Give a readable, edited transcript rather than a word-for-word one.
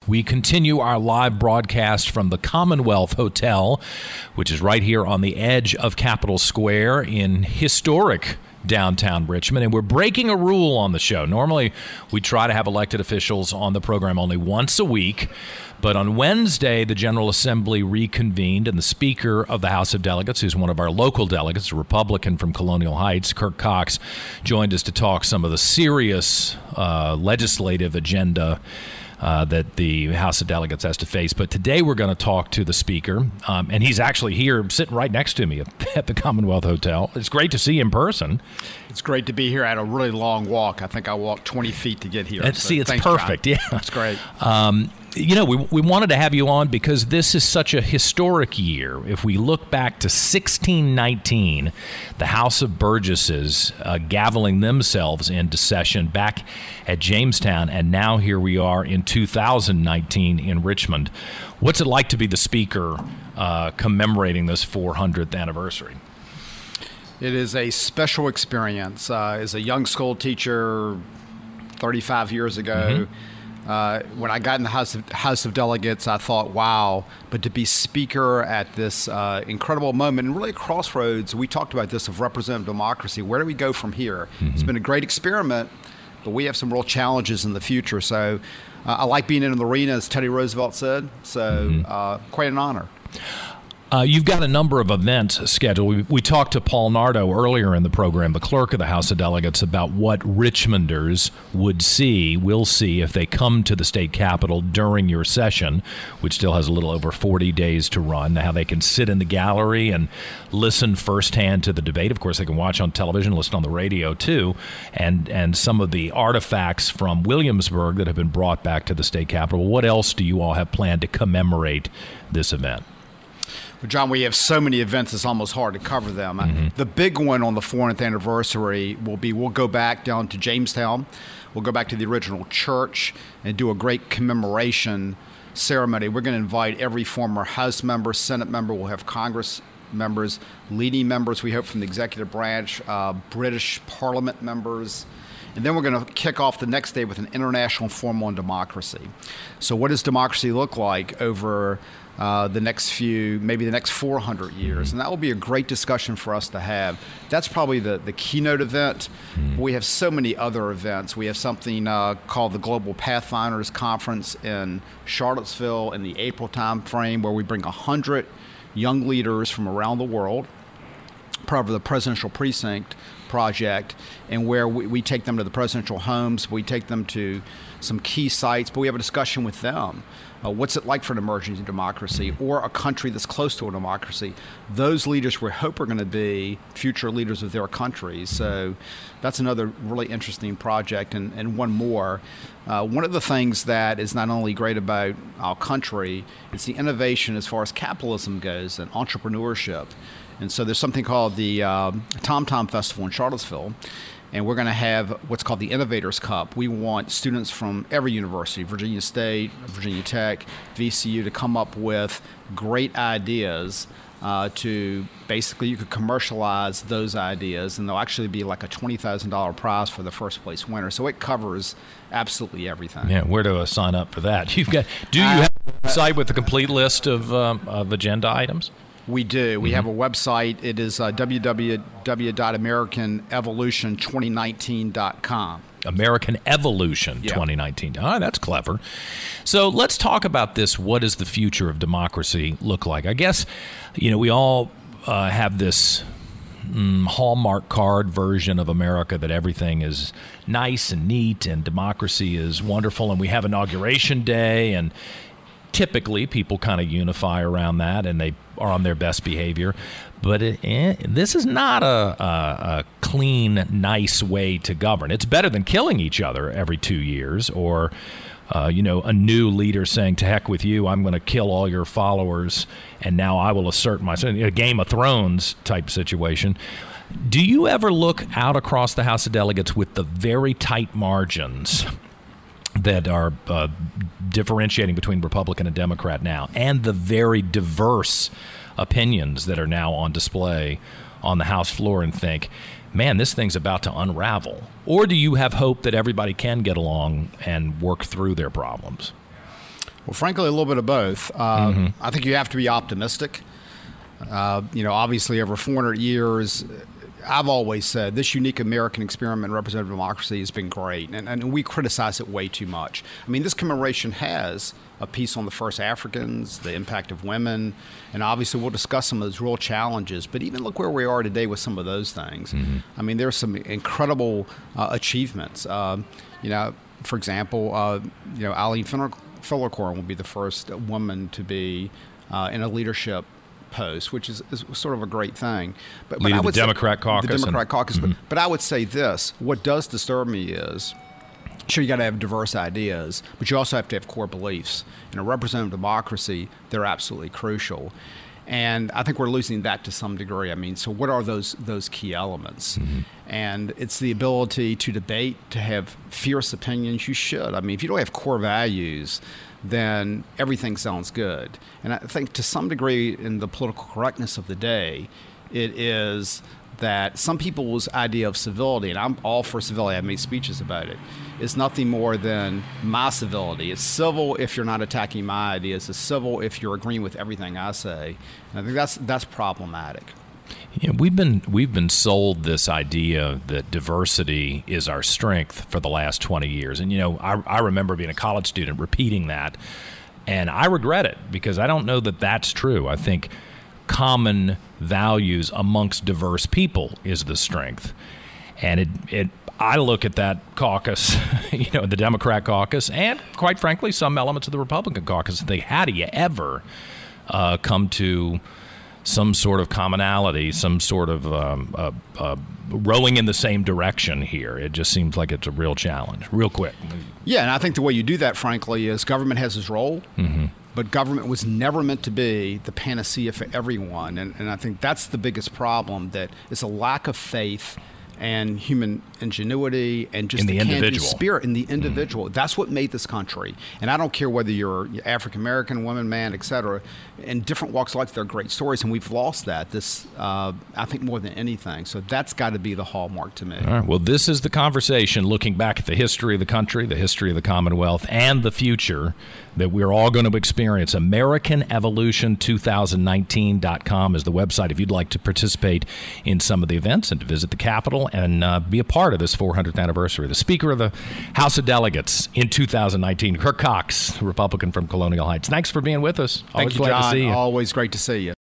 We continue our live broadcast from the Commonwealth Hotel, which is right here on the edge of Capitol Square in historic downtown Richmond, and we're breaking a rule on the show. Normally, we try to have elected officials on the program only once a week, but on Wednesday, the General Assembly reconvened, and the Speaker of the House of Delegates, who's one of our local delegates, a Republican from Colonial Heights, Kirk Cox, joined us to talk some of the serious legislative agenda that the House of Delegates has to face. But today we're going to talk to the Speaker, and he's actually here sitting right next to me at the Commonwealth Hotel. It's great to see you in person. It's great to be here. I had a really long walk. I think I walked 20 feet to get here. See, it's perfect. John. Yeah, it's great. We wanted to have you on because this is such a historic year. If we look back to 1619, the House of Burgesses gaveling themselves into session back at Jamestown, and now here we are in 2019 in Richmond. What's it like to be the Speaker commemorating this 400th anniversary? It is a special experience. As a young school teacher 35 years ago, when I got in the House of Delegates, I thought, wow, but to be Speaker at this incredible moment, and really a crossroads, we talked about this, of representative democracy. Where do we go from here? It's been a great experiment, but we have some real challenges in the future. So I like being in the arena, as Teddy Roosevelt said, so quite an honor. You've got a number of events scheduled. We talked to Paul Nardo earlier in the program, the clerk of the House of Delegates, about what Richmonders will see if they come to the state capitol during your session, which still has a little over 40 days to run, how they can sit in the gallery and listen firsthand to the debate. Of course, they can watch on television, listen on the radio too, and some of the artifacts from Williamsburg that have been brought back to the state capitol. What else do you all have planned to commemorate this event? Well, John, we have so many events, it's almost hard to cover them. The big one on the 400th anniversary will be, we'll go back down to Jamestown. We'll go back to the original church and do a great commemoration ceremony. We're going to invite every former House member, Senate member. We'll have Congress members, leading members, we hope, from the executive branch, British Parliament members. And then we're going to kick off the next day with an international forum on democracy. So what does democracy look like over the next maybe the next 400 years? And that will be a great discussion for us to have. That's probably the keynote event. We have so many other events. We have something called the Global Pathfinders Conference in Charlottesville in the April time frame, where we bring 100 young leaders from around the world, part of the Presidential Precinct project, and where we take them to the presidential homes, we take them to some key sites, but we have a discussion with them. What's it like for an emerging democracy or a country that's close to a democracy? Those leaders we hope are going to be future leaders of their countries. So that's another really interesting project. And one more. One of the things that is not only great about our country, it's the innovation as far as capitalism goes and entrepreneurship. And so there's something called the Tom Tom Festival in Charlottesville, and we're going to have what's called the Innovators Cup. We want students from every university, Virginia State, Virginia Tech, VCU, to come up with great ideas to basically, you could commercialize those ideas, and there'll actually be like a $20,000 prize for the first place winner. So it covers absolutely everything. Yeah, where do I sign up for that? Do you have a website with a complete list of agenda items? We do. We have a website. It is www.americanevolution2019.com. American Evolution 2019. Yeah. Oh, that's clever. So let's talk about this. What does the future of democracy look like? I guess, we all have this Hallmark card version of America, that everything is nice and neat and democracy is wonderful, and we have Inauguration Day, and typically people kind of unify around that and they are on their best behavior. But this is not a clean, nice way to govern. It's better than killing each other every 2 years, or a new leader saying, to heck with you, I'm going to kill all your followers and now I will assert myself. A Game of Thrones type situation. Do you ever look out across the House of Delegates with the very tight margins that are differentiating between Republican and Democrat now, and the very diverse opinions that are now on display on the House floor, and think, man, this thing's about to unravel? Or do you have hope that everybody can get along and work through their problems? Well, frankly, a little bit of both. I think you have to be optimistic. Obviously, over 400 years, I've always said this unique American experiment in representative democracy has been great, and we criticize it way too much. I mean, this commemoration has a piece on the first Africans, the impact of women, and obviously we'll discuss some of those real challenges. But even look where we are today with some of those things. I mean, there's some incredible achievements. For example, Eileen Fillercorn will be the first woman to be in a leadership post, which is sort of a great thing. But leading the Democrat caucus. The Democrat caucus. But I would say this, what does disturb me is, sure, you got to have diverse ideas, but you also have to have core beliefs. In a representative democracy, they're absolutely crucial. And I think we're losing that to some degree. I mean, so what are those key elements? And it's the ability to debate, to have fierce opinions. You should. I mean, if you don't have core values, then everything sounds good. And I think to some degree in the political correctness of the day, it is that some people's idea of civility, and I'm all for civility, I've made speeches about it, is nothing more than my civility. It's civil if you're not attacking my ideas. It's civil if you're agreeing with everything I say. And I think that's problematic. You know, we've been sold this idea that diversity is our strength for the last 20 years. And, I remember being a college student repeating that, and I regret it because I don't know that that's true. I think common values amongst diverse people is the strength. And I look at that caucus, the Democrat caucus, and quite frankly, some elements of the Republican caucus, and think, how do you ever come to some sort of commonality, some sort of rowing in the same direction here? It just seems like it's a real challenge. Real quick. Yeah, and I think the way you do that, frankly, is government has its role. But government was never meant to be the panacea for everyone. And I think that's the biggest problem, that it's a lack of faith and human ingenuity and just the can-do spirit in the individual. That's what made this country. And I don't care whether you're African-American, woman, man, et cetera. In different walks of life, there are great stories, and we've lost that, I think, more than anything. So that's got to be the hallmark to me. All right. Well, this is the conversation looking back at the history of the country, the history of the Commonwealth, and the future that we're all going to experience. AmericanEvolution2019.com is the website if you'd like to participate in some of the events and to visit the Capitol and be a part of this 400th anniversary. The Speaker of the House of Delegates in 2019, Kirk Cox, Republican from Colonial Heights. Thanks for being with us. Thank you, John. Always great to see you.